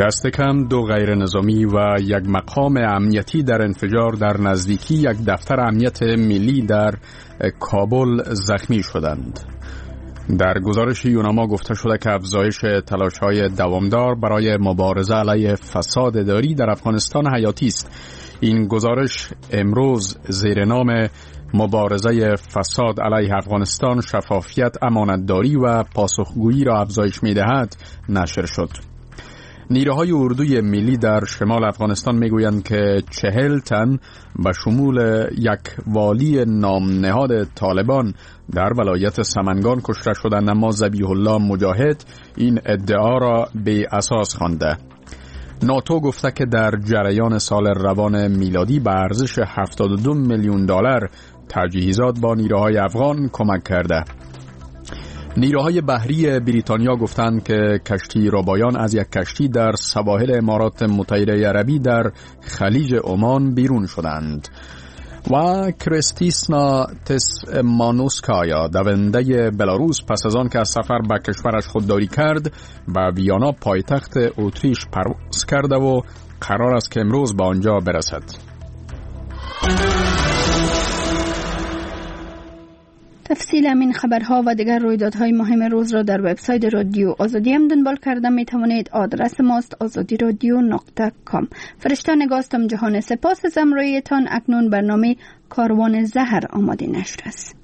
دست کم 2 غیر نظامی و 1 مقام امنیتی در انفجار در نزدیکی 1 دفتر امنیت ملی در کابل زخمی شدند. در گزارش یوناما گفته شده که افزایش تلاش‌های دوامدار برای مبارزه علیه فساد اداری در افغانستان حیاتی است. این گزارش امروز زیر نام مبارزه فساد علیه افغانستان، شفافیت، امانتداری و پاسخگویی را افزایش می‌دهد نشر شد. نیروهای اردوی ملی در شمال افغانستان میگویند که 40 تن به شمول 1 والی نامنهاد طالبان در ولایت سمنگان کشته شدند، اما ذبیح الله مجاهد این ادعا را بی اساس خوانده. ناتو گفته که در جریان سال روان میلادی به ارزش $72 میلیون تجهیزات با نیروهای افغان کمک کرده. نیروهای بحری بریتانیا گفتند که کشتی ربایان از 1 کشتی در سواحل امارات متحده عربی در خلیج عمان بیرون شدند. و کریستیسنا تسمانوسکایا دونده بلاروس پس از آن که از سفر به کشورش خودداری کرد به ویانا پایتخت اتریش پرواز کرده و قرار است که امروز به آنجا برسد. تفصیل همین خبرها و دیگر رویدادهای مهم روز را در وبسایت رادیو آزادی هم دنبال کرده می توانید. آدرس ماست azadiradio.com. فرشته نگاستم جهان، سپاس از همراهیتان. اکنون برنامه کاروان زهر آماده نشده است.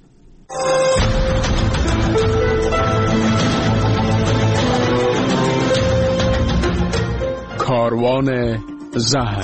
کاروان زهر.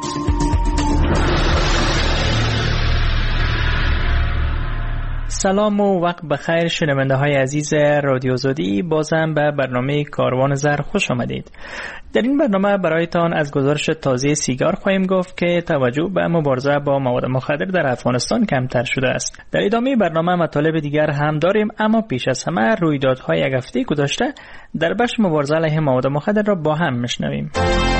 سلام و وقت بخیر شنونده های عزیز رادیو آزادی، بازم به برنامه کاروان زهر خوش آمدید. در این برنامه برایتان از گزارش تازه سیگار خواهیم گفت که توجه به مبارزه با مواد مخدر در افغانستان کمتر شده است. در ادامه برنامه مطالب دیگر هم داریم، اما پیش از همه رویدادهای 1 هفته گذشته در بخش مبارزه علیه مواد مخدر را با هم میشنویم.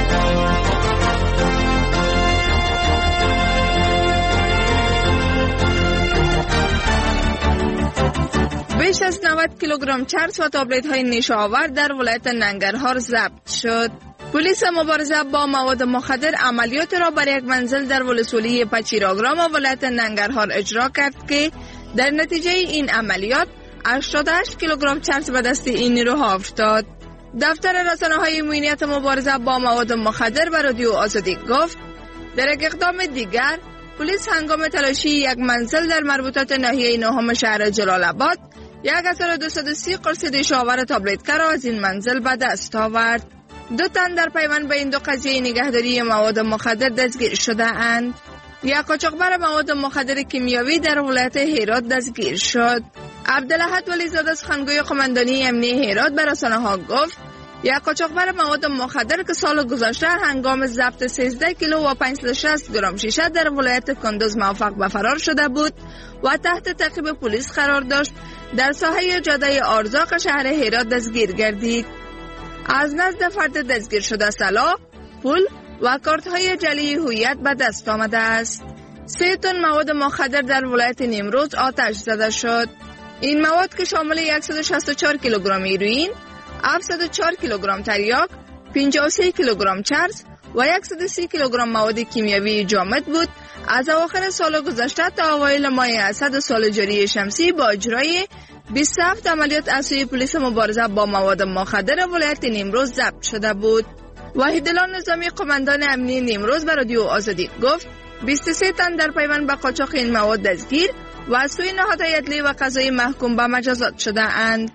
بیش از 90 کیلوگرم چرس و تابلت های نیشه آور در ولایت ننگرهار ضبط شد. پلیس مبارزه با مواد مخدر عملیات را بر 1 منزل در ولسوالی پچیراگرام و ولایت ننگرهار اجرا کرد که در نتیجه این عملیات 88 کیلوگرم چرس به دست این نیروها افتاد. دفتر رسانه‌های امنیت مبارزه با مواد مخدر به رادیو آزادی گفت در یک اقدام دیگر پلیس هنگام تلاشی 1 منزل در مربوطات ناحیه نهم شهر جلال آباد 1230 قرص نیشه آور تابلت را از این منزل به دست آورد. 2 تن در پیوند به این 2 قضیه نگهداری مواد مخدر دستگیر شده اند. 1 قاچاقبر مواد مخدر کیمیاوی در ولایت هرات دستگیر شد. عبدالاحد ولیزاده سخنگوی قماندانی امنیه هرات به رسانه‌ها گفت 1 قاچاقبر مواد مخدر که سال گذشته هنگام ضبط 13 کیلو و 560 گرم شیشه در ولایت کندوز موفق به فرار شده بود و تحت تعقیب پلیس قرار داشت، در ساحه جاده آرزاق شهر هرات دستگیر گردید. از نزد فرد دستگیر شده سلاح، پول و کارت‌های جعلی هویت به دست آمده است. 3 تن مواد مخدر در ولایت نیمروز آتش زده شد. این مواد که شامل 164 کیلوگرم هیروئین، 704 کیلوگرم تریاک، 53 کیلوگرم چرس و 130 کیلوگرم مواد کیمیاوی جامد بود، از اواخر سال گذشته تا اوایل ماه اسد سال جاری شمسی با اجرای 27 عملیات از سوی پلیس مبارزه با مواد مخدر ولایت نیمروز ضبط شده بود. وحیدالله نظامی قماندان امنیه نیمروز به رادیو آزادی گفت 23 تن در پیوند به قاچاق این مواد دستگیر و از سوی نهادهای عدلی و قضایی محکوم به مجازات شده اند.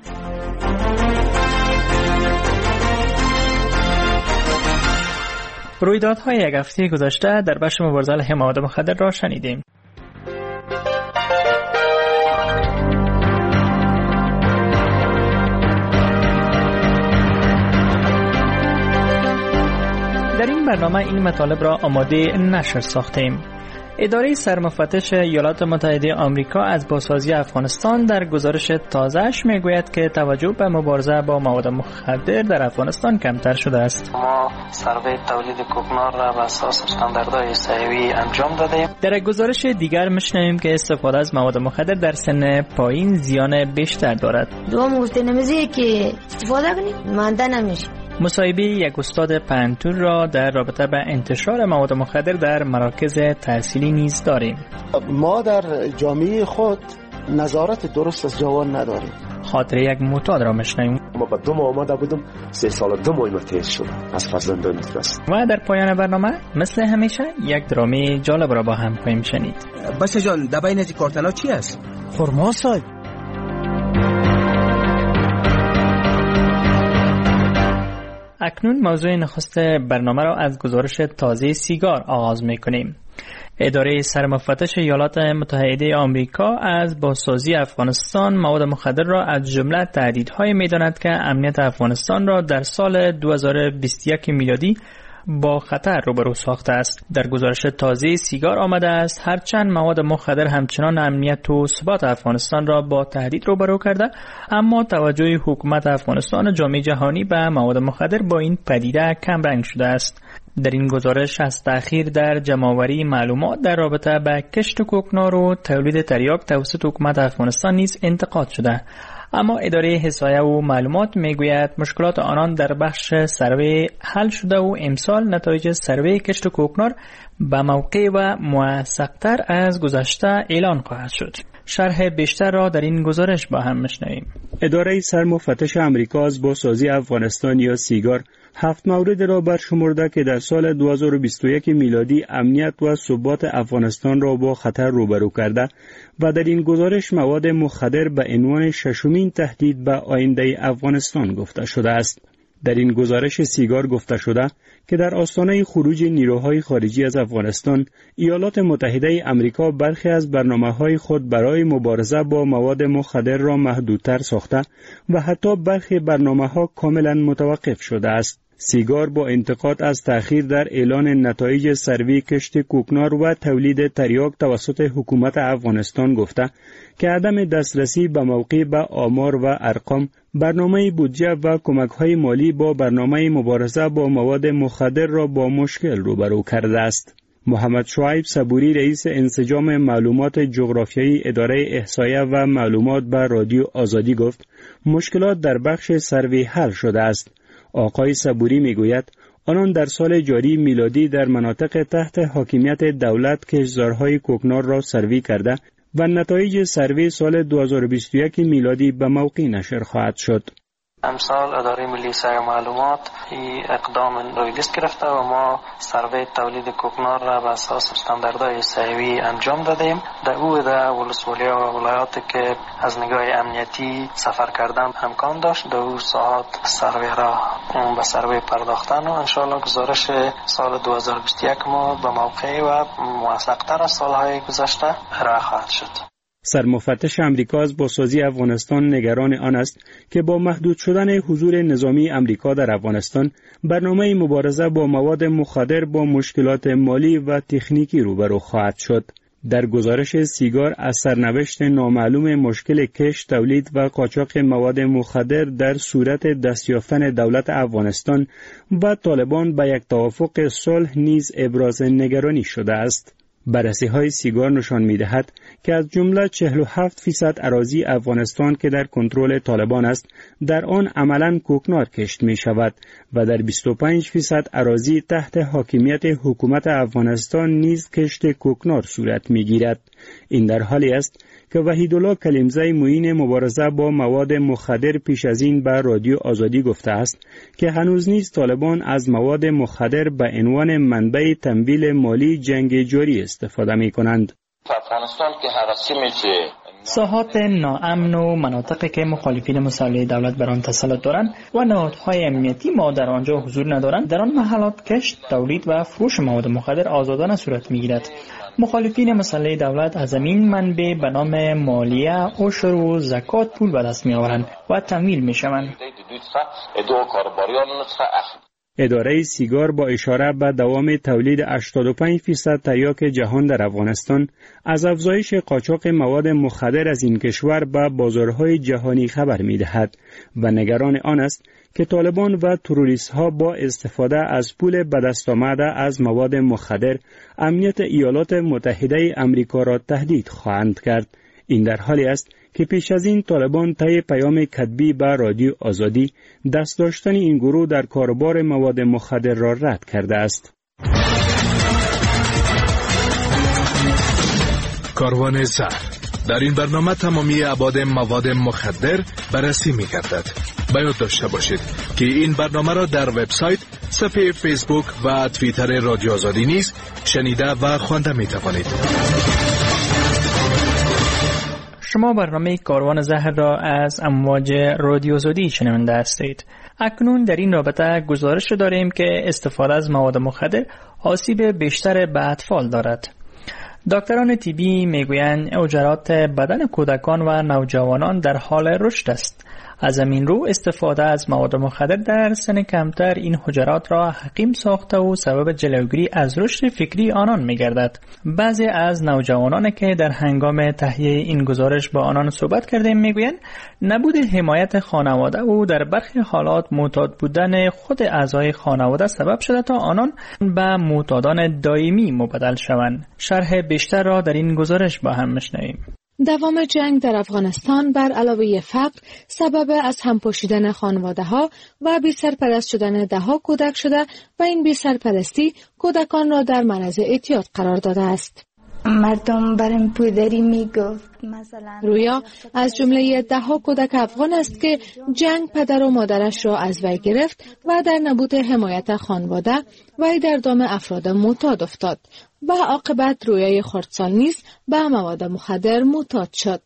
رویدادهای 1 هفته گذشته در بخش مبارزه علیه مواد مخدر را شنیدیم. در این برنامه این مطالب را آماده نشر ساختیم. اداره سرمفتش ایالات متحده آمریکا از بازسازی افغانستان در گزارش تازه‌اش میگوید که توجه به مبارزه با مواد مخدر در افغانستان کمتر شده است. ما سروی تولید کوکنار را بر اساس استانداردهای صحیحی انجام دادیم. در گزارش دیگر میشنویم که استفاده از مواد مخدر در سن پایین زیان بیشتر دارد. دوم گفته نمیشه که استفاده کنید مانده نمیشه. مصاحبه یک استاد پنهتون را در رابطه با انتشار مواد مخدر در مراکز تحصیلی نیز داریم. ما در جامعه خود نظارت درست از جوان نداریم. خاطر یک معتاد را میشنویم. ما با 2 ماه آمده بودم، 3 سال 2 ماه تیز شد از فرزندان درست. و در پایان برنامه مثل همیشه یک درامه جالب را با هم خواهیم شنید. بچه جان دبای نزی کارتلا چی است؟ خرما صاحب. اکنون موضوع نخست برنامه را از گزارش تازه سیگار آغاز می‌کنیم. اداره سرمفتش ایالات متحده آمریکا از بازسازی افغانستان مواد مخدر را از جمله تهدیدهایی می‌داند که امنیت افغانستان را در سال 2021 میلادی با خطر روبرو ساخته است. در گزارش تازه سیگار آمده است هرچند مواد مخدر همچنان امنیت و ثبات افغانستان را با تهدید روبرو کرده، اما توجه حکومت افغانستان و جامعه جهانی به مواد مخدر با این پدیده کم رنگ شده است. در این گزارش از تأخیر در جمع‌آوری معلومات در رابطه با کشت کوکنار و تولید تریاک توسط حکومت افغانستان نیز انتقاد شده. اما اداره احصایه و معلومات میگوید مشکلات آنان در بخش سروی حل شده و امسال نتایج سروی کشت کوکنار به موقع و موثق‌تر از گذشته اعلان خواهد شد. شرح بیشتر را در این گزارش با هم میشنویم. اداره سرمفتش آمریکا از بازسازی افغانستان یا سیگار 7 مورد را برشمرده که در سال 2021 میلادی امنیت و ثبات افغانستان را با خطر روبرو کرده و در این گزارش مواد مخدر به عنوان ششمین تهدید به آینده افغانستان گفته شده است. در این گزارش سیگار گفته شده که در آستانه خروج نیروهای خارجی از افغانستان، ایالات متحده آمریکا برخی از برنامه‌های خود برای مبارزه با مواد مخدر را محدودتر ساخته و حتی برخی برنامه‌ها کاملا متوقف شده است. سیگار با انتقاد از تأخیر در اعلان نتایج سروی کشت کوکنار و تولید تریاک توسط حکومت افغانستان گفته که عدم دسترسی به موقع به آمار و ارقام، برنامه بودجه و کمک‌های مالی با برنامه مبارزه با مواد مخدر را با مشکل روبرو کرده است. محمد شعیب صبوری رئیس انسجام معلومات جغرافیایی اداره احصایه و معلومات به رادیو آزادی گفت مشکلات در بخش سروی حل شده است. آقای صبوری میگوید آنان در سال جاری میلادی در مناطق تحت حاکمیت دولت کشتزارهای کوکنار را سروی کرده و نتایج سروی سال 2021 میلادی به موقع نشر خواهد شد. امسال اداره ملی سعی معلومات این اقدام روی لیست گرفته و ما سروی تولید کوکنار را به اساس استانداردهای سعیوی انجام دادیم. در او در ولسوالی‌ها و ولایاتی که از نگاه امنیتی سفر کردن امکان داشت در او ساعات سروی را به سروی پرداختن و انشاءالله گزارش سال 2021 ما به موقع و موثق‌تر از سالهای گذشته ارائه خواهد شد. سرمفتش آمریکا از بازسازی افغانستان نگران آن است که با محدود شدن حضور نظامی آمریکا در افغانستان، برنامه مبارزه با مواد مخدر با مشکلات مالی و تکنیکی روبرو خواهد شد. در گزارش سیگار از سرنوشت نامعلوم مشکل کشت، تولید و قاچاق مواد مخدر در صورت دستیافتن دولت افغانستان و طالبان به یک توافق صلح نیز ابراز نگرانی شده است. بررسی‌های سیگار نشان می‌دهد که از جمله 47% اراضی افغانستان که در کنترل طالبان است، در آن عملاً کوکنار کشت می‌شود و در 25% اراضی تحت حاکمیت حکومت افغانستان نیز کشت کوکنار صورت می‌گیرد. این در حالی است که وحیدالله کلیمزی معین مبارزه با مواد مخدر پیش از این به رادیو آزادی گفته است که هنوز نیز طالبان از مواد مخدر به عنوان منبع تمویل مالی جنگ جاری استفاده می کنند. ساحات ناامن و مناطقی که مخالفین مسلح دولت بر آن تسلط دارند و نهادهای امنیتی ما در آنجا حضور ندارند، در آن محلات کشت، تولید و فروش مواد مخدر آزادانه صورت می‌گیرد. مخالفین مسلح دولت از این منبع به نام مالیه، عشر و زکات پول به دست می‌آورند و تمویل می‌شوند. اداره سیگار با اشاره به دوام تولید 85% تریاک جهان در افغانستان، از افزایش قاچاق مواد مخدر از این کشور به بازارهای جهانی خبر می‌دهد و نگران آن است که طالبان و تروریست‌ها با استفاده از پول به دست آمده از مواد مخدر امنیت ایالات متحده آمریکا را تهدید خواهند کرد. این در حالی است که پیش از این طالبان طی پیام کتبی به رادیو آزادی دست داشتن این گروه در کاربار مواد مخدر را رد کرده است. کاروان زهر. در این برنامه تمامی ابعاد مواد مخدر بررسی می‌گردد. باید داشته باشید که این برنامه را در وبسایت، صفحه فیسبوک و توییتر رادیو آزادی نیز شنیده و خوانده می‌توانید. شما برنامه کاروان زهر را از امواج رادیو آزادی شنونده هستید. اکنون در این رابطه گزارش داریم که استفاده از مواد مخدر آسیب بیشتر به اطفال دارد. دکتران طبی میگویند حجرات بدن کودکان و نوجوانان در حال رشد است. از همین رو استفاده از مواد مخدر در سن کمتر این حجرات را حقیم ساخته و سبب جلوگیری از رشد فکری آنان می‌گردد. بعضی از نوجوانان که در هنگام تهیه این گزارش با آنان صحبت کردیم میگویند نبود حمایت خانواده و در برخی حالات معتاد بودن خود اعضای خانواده سبب شده تا آنان به معتادان دائمی مبدل شوند. شرح بیشتر را در این گزارش با هم میشنویم. دوام جنگ در افغانستان بر علاوه فقر سبب از هم پوشیدن خانواده‌ها و بی سرپرست شدن ده‌ها کودک شده و این بی سرپرستی کودکان را در معرض اعتیاد قرار داده است. مردم برام پودری میگفت مثلا رویا از جمله ده‌ها کودک افغان است که جنگ پدر و مادرش را از وی گرفت و در نبود حمایت خانواده وی در دام افراد معتاد افتاد و عاقبت رویای خردسال نیز به مواد مخدر معتاد شد.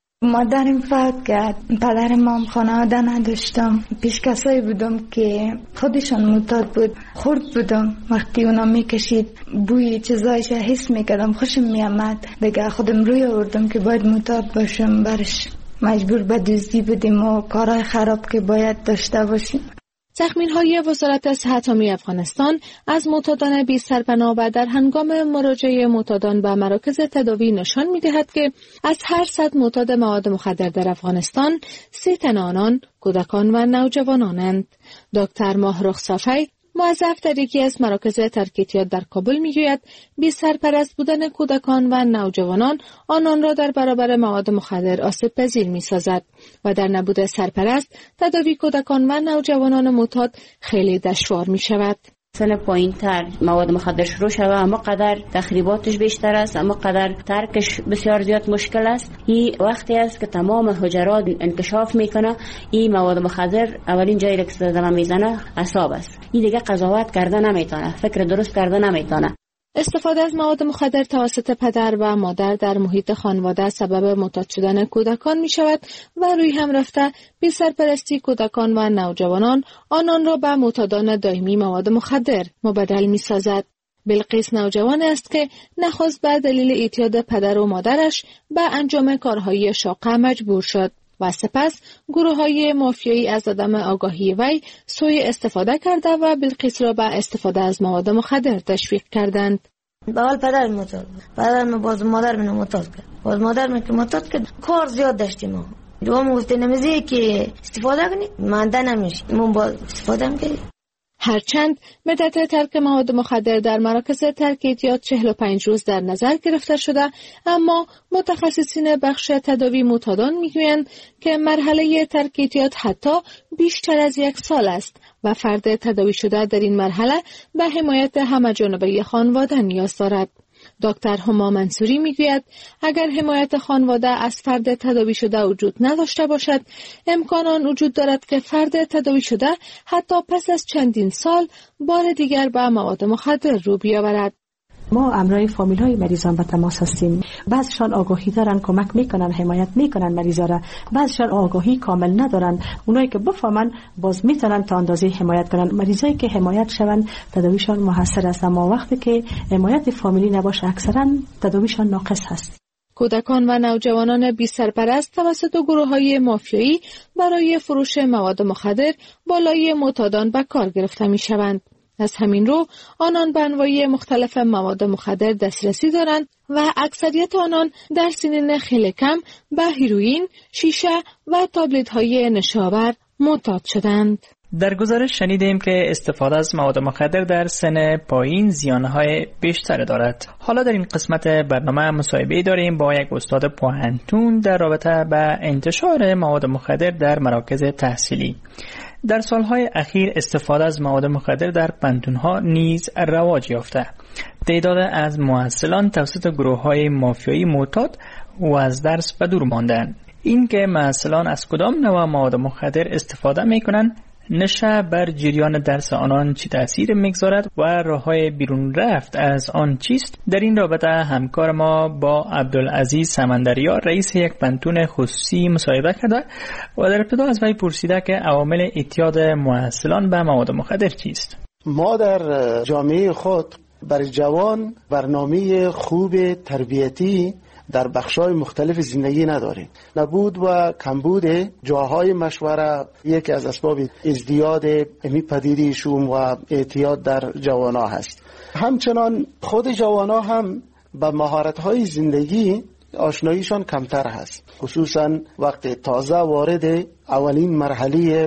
مادرم فوت کرد، پدرم هم خانواده نداشتم، پیش کسایی بودم که خودشان معتاد بود، خورد بودم. وقتی اونا میکشید بوی چیزایش حس میکردم، خوشم میامد. دیگه خودم روی آوردم که باید معتاد باشم، برش مجبور به دزدی بودیم و کارهای خراب که باید داشته باشیم. تخمین‌های وزارت صحت عامه افغانستان از معتادان بی سرپناه و در هنگام مراجعه معتادان به مراکز تداوی نشان می‌دهد که از هر 100 معتاد مواد مخدر در افغانستان 3 تن آنان کودکان و نوجوانانند. دکتر ماهرخ صافی موظف در یکی از مراکز ترک اعتیاد در کابل میگوید بی سرپرست بودن کودکان و نوجوانان آنان را در برابر مواد مخدر آسیب پذیر می‌سازد و در نبود سرپرست تداوی کودکان و نوجوانان معتاد خیلی دشوار می‌شود. سن پایین‌تر مواد مخدر شروع شود، اما قدر تخریباتش بیشتر است، اما قدر ترکش بسیار زیاد مشکل است. این وقتی است که تمام حجرات انکشاف میکنه. این مواد مخدر اولین جایی که صدمه میزنه اعصاب است. این دیگه قضاوت کرده نمیتونه، فکر درست کرده نمیتونه. استفاده از مواد مخدر توسط پدر و مادر در محیط خانواده سبب معتاد شدن کودکان می شود و روی هم رفته بی سرپرستی کودکان و نوجوانان آنان را به معتادان دائمی مواد مخدر مبدل می سازد. بلقیس نوجوان است که نخست به دلیل اعتیاد پدر و مادرش به انجام کارهای شاقه مجبور شد و سپس گروه‌های مافیایی از عدم آگاهی وی سوء استفاده کرده و بلقیس را به استفاده از مواد مخدر تشویق کردند. اول پدر معتاد بود، بعد باز مادر من معتاد کرد، باز مادر من که معتاد کرد کار زیاد داشتیم ما. دوم گفت نمیزی که استفاده کنید، مانده نمیشه، من باز استفاده می‌کردیم. هرچند مدت ترک مواد مخدر در مراکز ترک اعتیاد 45 روز در نظر گرفته شده، اما متخصصین بخش تداوی معتادان میگویند که مرحله ترک اعتیاد حتی بیشتر از 1 سال است و فرد تداوی شده در این مرحله به حمایت همه‌جانبه خانواده نیاز دارد. دکتر هما منصوری میگوید اگر حمایت خانواده از فرد تداوی شده وجود نداشته باشد، امکان وجود دارد که فرد تداوی شده حتی پس از چندین سال بار دیگر به مواد مخدر رو بیاورد. ما امرای فامیل های مریضان به تماس هستیم. بعضشان آگاهی دارن، کمک میکنن، حمایت میکنن مریضا را. بعضشان آگاهی کامل ندارن. اونایی که بفهمن باز میتونن تا اندازه حمایت کنن. مریضایی که حمایت شون تداویشان موثر است، اما وقتی که حمایت فامیلی نباشه اکثرا تداویشان ناقص هست. کودکان و نوجوانان بی سرپرست توسط گروه‌های مافیایی برای فروش مواد مخدر بالای معتادان به کار گرفته میشوند. از همین رو آنان به انواع مختلف مواد مخدر دسترسی دارند و اکثریت آنان در سنین خیلی کم به هیروئین، شیشه و تابلت‌های نشاور معتاد شدند. در گزارش شنیدیم که استفاده از مواد مخدر در سن پایین زیانهای بیشتری دارد. حالا در این قسمت برنامه مصاحبه داریم با یک استاد پوهنتون در رابطه با انتشار مواد مخدر در مراکز تحصیلی. در سالهای اخیر استفاده از مواد مخدر در پنتونها نیز رواج یافته. تعداد از محصلان توسط گروه‌های مافیایی معتاد و از درس به دور ماندند. این که محصلان از کدام نوع مواد مخدر استفاده می‌کنند، نشه بر جریان درس آنان چی تأثیر میگذارد و راه‌های بیرون رفت از آن چیست؟ در این رابطه همکار ما با عبدالعزیز سمندریار رئیس یک پنتون خصوصی مصاحبه کرده و در ابتدا از وی پرسیده که عوامل اعتیاد محصلان به مواد مخدر چیست؟ ما در جامعه خود برای جوان برنامه خوب تربیتی در بخش‌های مختلف زندگی نداریم. نبود و کمبود جاهای مشوره یکی از اسباب ازدیاد امی پدیده شوم و اعتیاد در جوانا هست. همچنان خود جوانا هم با مهارت‌های زندگی آشناییشان کمتر هست، خصوصا وقتی تازه وارد اولین مرحله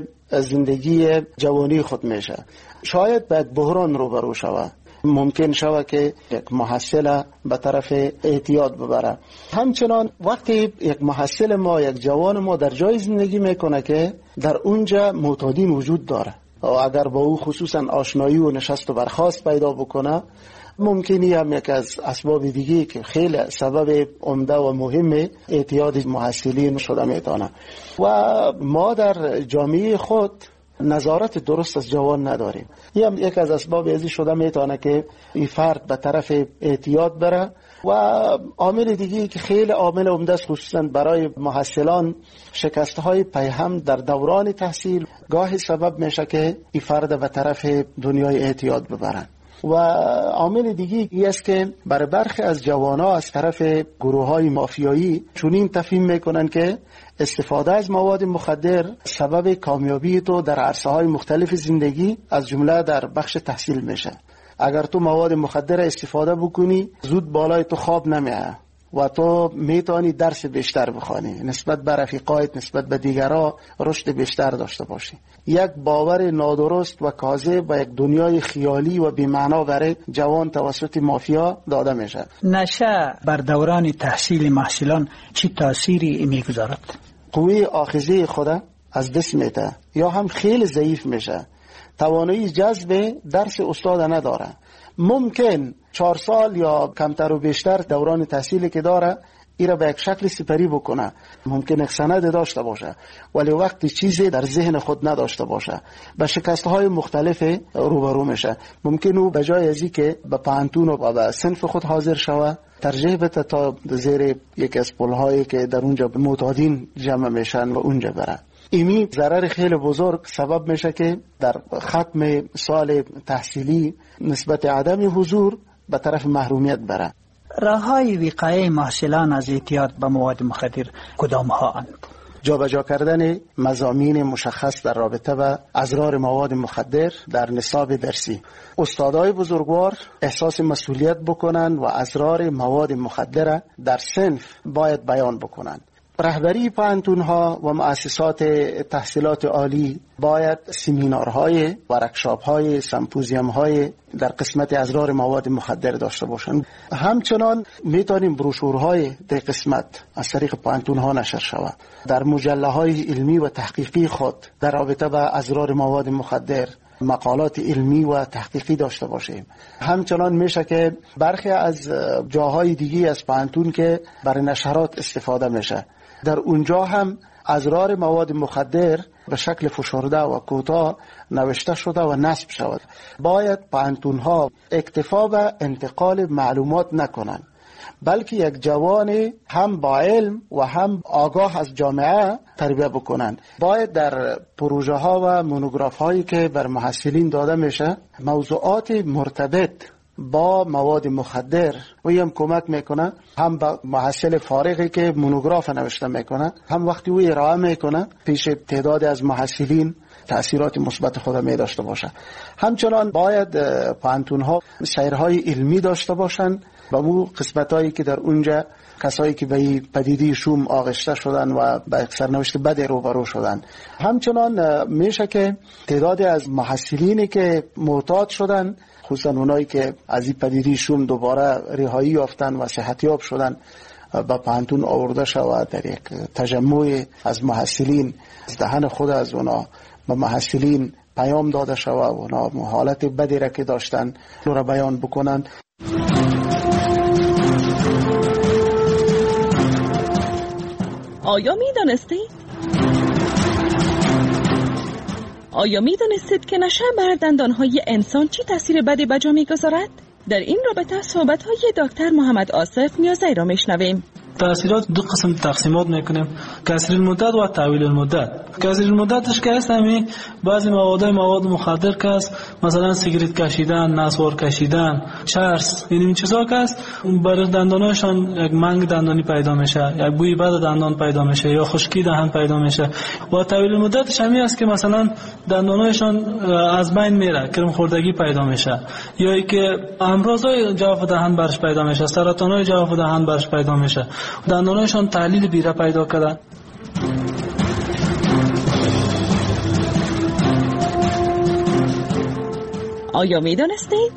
زندگی جوانی خود میشه. شاید به بحران روبرو شود، ممکن شود که یک محصل به طرف اعتیاد ببره. همچنان وقتی یک محصل ما، یک جوان ما در جای زندگی میکنه که در اونجا معتادین وجود داره و اگر با او خصوصا آشنایی و نشست و برخاست پیدا بکنه، ممکنی هم یک از اسباب دیگه که خیلی سبب عمده و مهم اعتیاد محصلین شده میتونه. و ما در جامعه خود نظارت درست از جوان نداریم. این هم یک از اسباب ازی شده میتونه که این فرد به طرف اعتیاد بره. و عامل دیگه که خیلی عامل عمده است خصوصا برای محصلان، شکست‌های پیهم در دوران تحصیل گاهی سبب میشه که این فرد به طرف دنیای اعتیاد ببرن. و عامل دیگه ای است که برای برخی از جوانا از طرف گروه‌های مافیایی چنین تفهیم میکنن که استفاده از مواد مخدر سبب کامیابی تو در عرصه‌های مختلف زندگی از جمله در بخش تحصیل میشه. اگر تو مواد مخدر استفاده بکنی، زود بالای تو خواب نمیاد و تو میتونی درس بیشتر بخوانی، نسبت به رفیقایت، نسبت به دیگرها رشد بیشتر داشته باشی. یک باور نادرست و کاذب و یک دنیای خیالی و بی‌معنا برای جوان توسط مافیا داده میشه. نشه بر دوران تحصیل محصلان چی تأثیری میگذارد؟ قوی آخذه خود از دست میده یا هم خیلی ضعیف میشه، توانایی جذب درس استاد نداره. ممکن 4 سال یا کمتر و بیشتر دوران تحصیلی که داره ایرا به یک شکل سپری بکنه، ممکن یک سند داشته باشه ولی وقتی چیزی در ذهن خود نداشته باشه، به شکست‌های مختلف روبرو میشه. ممکن او به جای ازی که به پانتون و به صنف خود حاضر شوه، ترجیح بده تا زیر یک از پل‌هایی که در اونجا معتادین جمع میشن و اونجا بره. ایمی ضرر خیلی بزرگ سبب میشه که در ختم سال تحصیلی نسبت عدم حضور به طرف محرومیت بره. راه‌های وقایع محصلان از اعتیاد به مواد مخدر کدام ها اند؟ جابجا کردن مضامین مشخص در رابطه با اضرار مواد مخدر در نصاب درسی. استادای بزرگوار احساس مسئولیت بکنن و اضرار مواد مخدر در صنف باید بیان بکنن. رهبری پانتون‌ها و مؤسسات تحصیلات عالی باید سمینارهای، ورکشاپ‌های، سمپوزیوم‌های در قسمت اضرار مواد مخدر داشته باشند. همچنان میتونیم بروشورهای در قسمت از طریق پانتون‌ها نشر شود. در مجله‌های علمی و تحقیقی خود در رابطه با اضرار مواد مخدر مقالات علمی و تحقیقی داشته باشیم. همچنان میشه که برخی از جاهای دیگی از پانتون که برای نشرات استفاده میشه، در اونجا هم اضرار مواد مخدر به شکل فشرده و کوتاه نوشته شده و نصب شود. باید پانتون‌ها اکتفا به انتقال معلومات نکنن، بلکه یک جوان هم با علم و هم آگاه از جامعه تربیت بکنن. باید در پروژه ها و مونوگراف هایی که بر محصلین داده میشه موضوعات مرتبط با مواد مخدر و هم کمک میکنه، هم با محصل فارغی که مونوگراف نوشته میکنه، هم وقتی او ارائه میکنه پیش تعداد از محصلین تأثیرات مثبت خود می داشته باشه. همچنان باید پانتون ها شعرهای علمی داشته باشند و مو قسمتایی که در اونجا کسایی که به پدیده شوم آغشته شدن و به سرنوشت بد روبرو شدن. همچنان میشه که تعدادی از محصلینی که معتاد شدن، خصوصا اونایی که از این پدیده شوم دوباره رهایی یافتن و صحتیاب شدن، با پانتون آورده شود در یک تجمع از محصلین از دهن خود از اونا به محصلین پیام داده شود و اونا حالت بدی را که داشتن رو بیان بکنند. آیا میدانستید که نشه بر دندانهای انسان چی تاثیر بدی به جا میگذارد؟ در این رابطه صحبت‌های دکتر محمد آصف نیازی را میشنویم. تأثیرات دو قسم تقسیمات میکنیم: کسری المدت و طویل المدت. کسری المدتش که هست همین بعضی مواد مخدر که هست، مثلا سیگریت کشیدن، نسوار کشیدن، چرس، این چیزا که هست برای دنداناشون یک منگ دندانی پیدا میشه، یک بوی بد دندان پیدا میشه یا خشکی دهان پیدا میشه. و طویل المدتش همین است که مثلا دنداناشون از بین میره، کرم خوردگی پیدا میشه، یا ای که امراضای جوف دهان برش پیدا میشه، سرطانای جوف دهان برش پیدا میشه، دندانایشان تحلیل بیره پیدا کردن. آیا میدانستید؟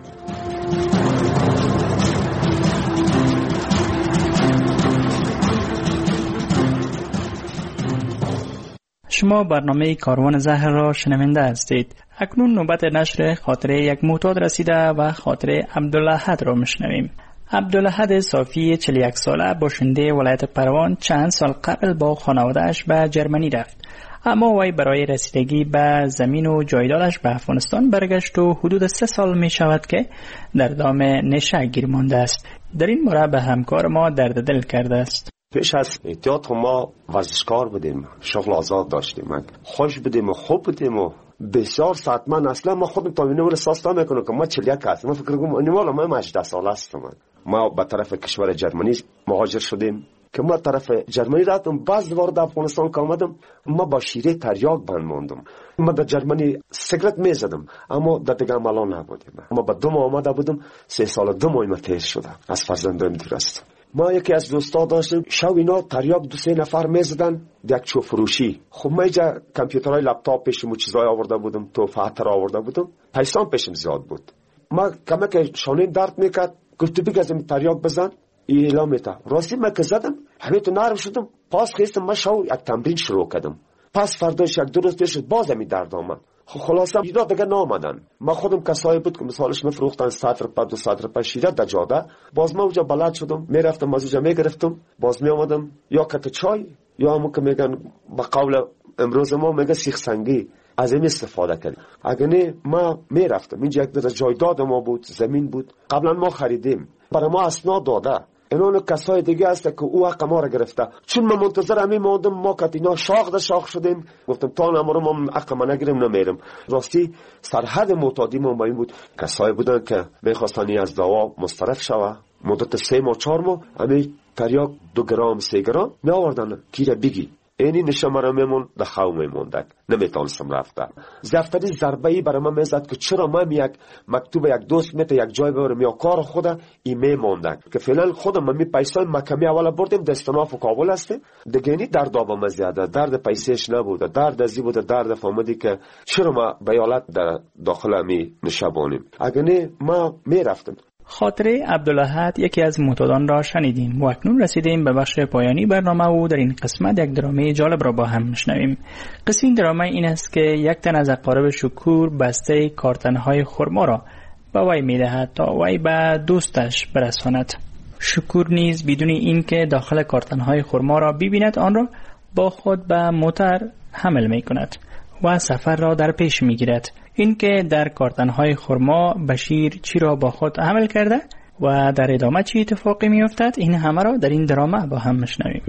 شما برنامه کاروان زهر را شنونده هستید. اکنون نوبت نشر خاطره یک معتاد رسیده و خاطره عبدالاحد را میشنویم. عبدالاحد صافی 41 ساله باشنده ولایت پروان چند سال قبل با خانواده‌اش به جرمنی رفت، اما وی برای رسیدگی به زمین و جایدادش به افغانستان برگشت و حدود 3 سال می شود که در دام نشه گیر مانده است. در این مورد به همکار ما درد دل کرده است. پیش از احتیاط ما ورزشکار بودیم، شغل آزاد داشتیم، خوش بودیم و خوب بودیم و بسیار ساعت. من اصلا ما خودم تا اینو احساس نمیکنم که ما 41 هستم. من فکر کنم انیمال ما 18 ساله هستم. ما به طرف کشور جرمنی مهاجر شدیم که ما طرف جرمنی رفتم. باز دوباره در افغانستان که آمدم ما با شیره تریاک بند موندم. ما در جرمنی سیگرت میزدم اما در دیگه عملا نبودیم. ما به دو ماه آمده بودم، 3 سال 2 ماه ما تیر شده از فرزندان دور است. ما یکی از دوستا داشتیم، شب اینا تریاک 2-3 نفر میزدن یک چو فروشی. خب ما اینجا کامپیوترهای لپتاپ پیشم و چیزای آورده بودم، توفه آورده بودم، پیسام پیشم زیاد بود. ما کمک شانه درد میکرد، گفت بگی از این تریاک بزن، این اعلام میتا. راستی من که زدم همه تو نرم شدم، پاس خیستم ما شو یک تمرین شروع کردم. پس فرداش 1-2 روز پیش باز می درد آمد. خلاصه اینا دیگه نامدن. ما خودم کسایی بود که مثالش میفروختن 100 روپیه 200 روپیه شیره در جاده. باز ما اونجا بلد شدم، میرفتم از اونجا میگرفتم، باز میآمدم یا کت چای یا همون که میگن به قول امروز ما میگه سیخ سنگی، از این استفاده کردیم. اگه نه ما میرفتم. اینجا یک جایداد ما بود، زمین بود، قبلا ما خریدیم، برای ما اسناد داده. اینون کسای دیگه هست که او حق ما را گرفته. چون من منتظر همین موندم، ما که اینا شاخ شدیم، گفتم تا نمارم ما حق ما نگیریم نمیرم. راستی سرحد معتادی ما با این بود، کسای بودن که میخواستن از دوا مسترف شوه، مدت 3 ماه 4 ماه همین تریاک 2 گرم 3 گرم می آوردن کیره بگی. اینی نشه مرا میمون در خو میموندک، نمیتونستم رفته. زفتری ضربه ای برای من میزد که چرا من یک مکتوب یک دوست میته یک جای ببرم یا کار خودم ای میموندک که فعلا خودم من می پیسای مکمی اولا بردیم دستناف و کابل هسته دیگه. اینی درد آبم زیاده، درد پیسهش نبوده، درد ازی بوده، درد فهمیدی که چرا ما بیالت در داخل می نشبانیم. اگه نه ما میرفتم. خاطره عبدالاحد یکی از معتادان را شنیدیم و اکنون رسیدیم به بخش پایانی برنامه و در این قسمت یک درامه جالب را با هم میشنویم. قصه این درامه این است که یک تن از اقارب شکور بسته کارتنهای خرما را به وی میدهد تا وی به دوستش برساند. شکور نیز بدون اینکه داخل کارتنهای خرما را ببیند آن را با خود به موتر حمل میکند و سفر را در پیش میگیرد. این که در کارتنهای خرما بشیر چی را با خود حمل کرده و در ادامه چی اتفاقی میافتد، این همه را در این درامه با هم میشنویم.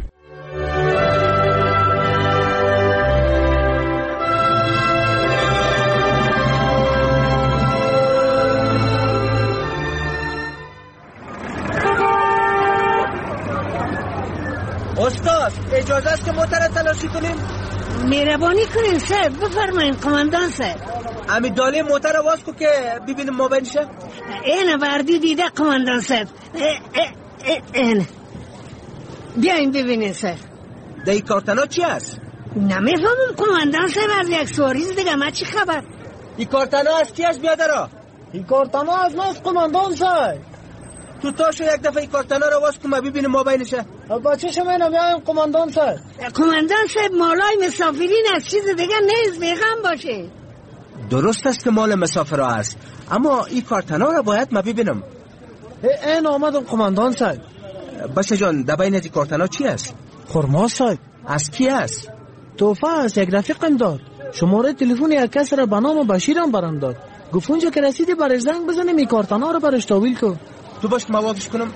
استاد اجازه است که موتر تلاشی کنیم؟ مهربانی کنین صاحب، بفرمایین قماندان صاحب. امی دالی موتر آواز کو که ببینیم موبایلشه. اینه وردی دیده قماندان صاحب. اینه بیاین ببینین صاحب. دایی کارتنا چی هست؟ نمیفهمم قماندان صاحب، از یک سواریز دیگه ما چی خبر؟ این کارتنا از کی هست بیادرا؟ این کارتنا از ماست قماندان صاحب. تو تاشو یک دفعه این کارتنا رو آواز کن ما ببینیم موبایلشه. بچه شما اینو بیاین قماندان صاحب. قماندان صاحب مالای مسافرین از چیز دیگه نیست، بیغم باشه. درست است که مال مسافر است، اما این کارتنا رو باید ما ببینم. این آمدم قماندان صاحب. باشه جان، دبای نزی کارتنا چی است؟ خرما صاحب. از کی است؟ توفه است، یک رفیقم داد. شماره تلفن یک کس را به نام بشیرم برام داد. گفت اونجا که رسیدی برای زنگ بزنیم این کارتنا رو برش تحویل کن. تو باش موافقش کنم.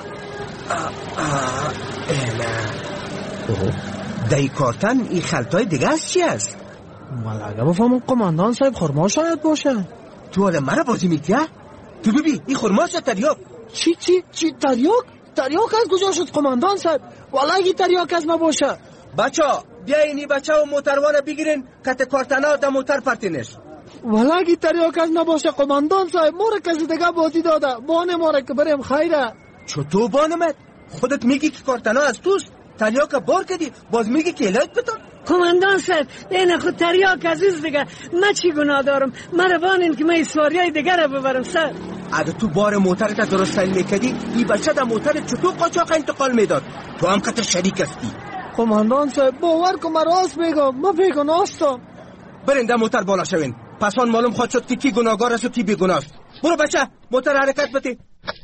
دای کارتن این خلطای دیگه است چی است؟ ملگه بفهمم قماندان صاحب، خرما شاید باشه. تو حالا مرا بازی میگه؟ تو ببین این خرماست یا تریاک؟ چی تریاک؟ تریاک از کجا شد قماندان صاحب؟ والله این تریاک از ما باشه. بچا بیاین این بچه و موتروانه بگیرین کت کارتنا در موتر پرتینش. والله این تریاک از ما باشه قماندان صاحب، ما را کسی دیگه بازی داده، بانه ما را که بریم خیره. چطور بانمت؟ خودت میگی که کارتنا از توست، تریاک بار کردی، باز میگی که الهیت بتون. قماندان صاحب این خود تریاک عزیز دیگه، من چی گناه دارم؟ من بانین که من سواریای دیگه را ببرم سر. اگه تو بار موترت درست تعیین میکردی این بچه در موتر چطور قاچاق انتقال میداد؟ تو هم قطع شریک هستی. قماندان صاحب باور کن من راست میگم، من بیگناه هستم. برین در موتر بالا شوین، پس آن معلوم خواهد شد که کی گناهگار است و کی بیگناه است. برو بچه موتر حرکت بده.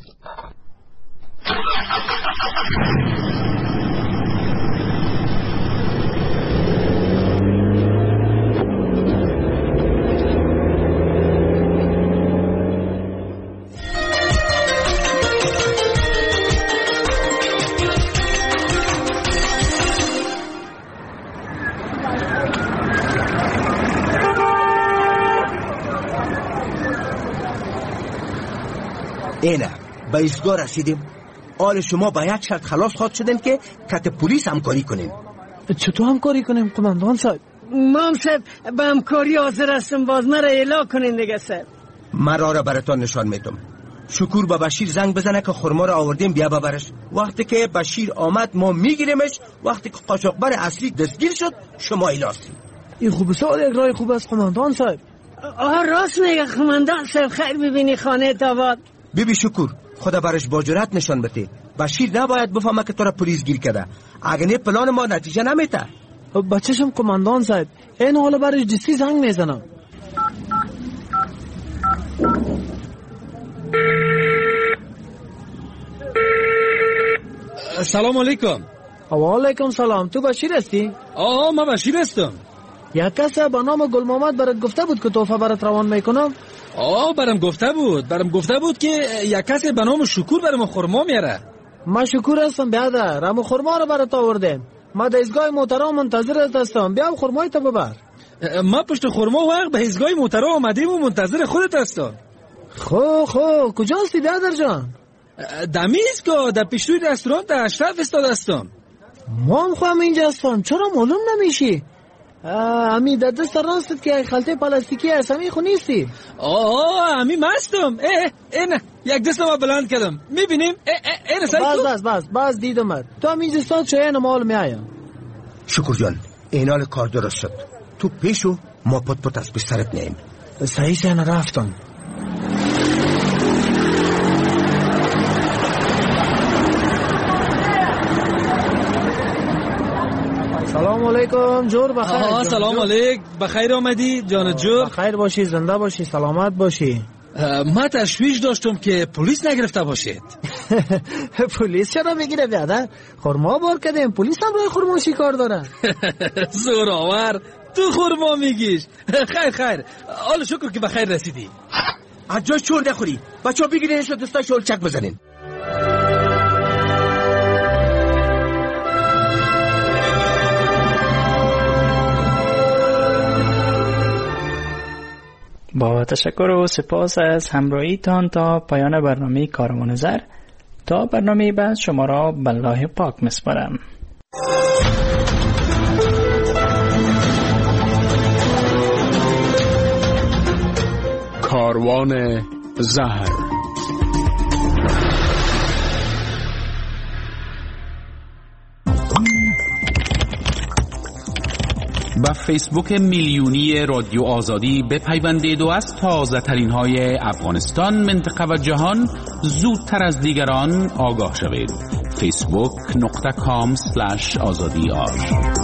اینه به ایستگاه رسیدیم. آل شما با یک شرط خلاص خواهد شدین که کت پلیس همکاری کنیم. چطور همکاری کنیم قماندان صاحب؟ مام صاحب به همکاری حاضر هستم، باز مرا اعلام کنین دیگه صاحب. من راه را براتان نشان میدم. شکور به بشیر زنگ بزنه که خرما را آوردیم بیا ببرش. وقتی که بشیر آمد ما میگیریمش، وقتی که قاچاقبر اصلی دستگیر شد شما ایلاسی. این خوب سوال یک راه خوب است قماندان صاحب. راست میگه قماندان صاحب، خیر ببینی خانه تاباد. بیبی شکور خدا برش با جرأت نشان بده. بشیر نباید بفهمه که تو را پلیس گیر کرده، اگه نه پلان ما نتیجه نمیده. بچه‌شم قماندان صاحب، این حالا برش دستی زنگ میزنم. سلام علیکم. و علیکم سلام. تو بشیر هستی؟ من بشیر هستم. یک کس به نام گل محمد برات گفته بود که تحفه برات روان میکنم. برام گفته بود که یک کسی به نام شکور برام خرما میاره. ما شکور هستم بیادر، اما خرما رو برات آوردم. ما در ایستگاه موترا منتظرت هستم، بیا خرمای تو ببر. ما پشت خرما وقت به ایستگاه موترا اومدیم و منتظر خودت هستم. خو کجاستی بیادر جان؟ دم ایستگاه در پیش روی رستوران در اشرف ایستاده هستم. ما هم خواهم اینجا هستم، چرا معلوم نمیشی؟ امی در دست راستت که خلطه پلاستیکی هست، امی خونیستی؟ امی مستم. نه یک دست ما بلند کردم، میبینیم؟ باز دیدم تو هم اینجا استاد چه اینو مال میایم. شکر جان اینال کار درست شد، تو پیشو ما پت از بسترت نیم. صحیح سه رفتم. سلام علیکم جور بخیر. سلام علیک، بخیر آمدی جان جور. بخیر باشی، زنده باشی، سلامت باشی. ما تشویش داشتم که پلیس نگرفته باشید. پلیس چرا میگیره بیادر؟ خرما بار کردیم، پلیس هم رای خرما شکار داره. زورآور، تو خرما میگیش. خیر حالا شکر که بخیر رسیدی. از جای چور نخوری، بچه ها بگیرینش و دستای شلچک بزنین. با تشکر و سپاس از همراهیتان تا پایان برنامه کاروان زر. تا برنامه بعد شما را به الله پاک میسپارم. کاروان زهر. با فیسبوک میلیونی رادیو آزادی بپیوندید و از تازه ترین های افغانستان، منطقه و جهان زودتر از دیگران آگاه شوید. facebook.com/azadi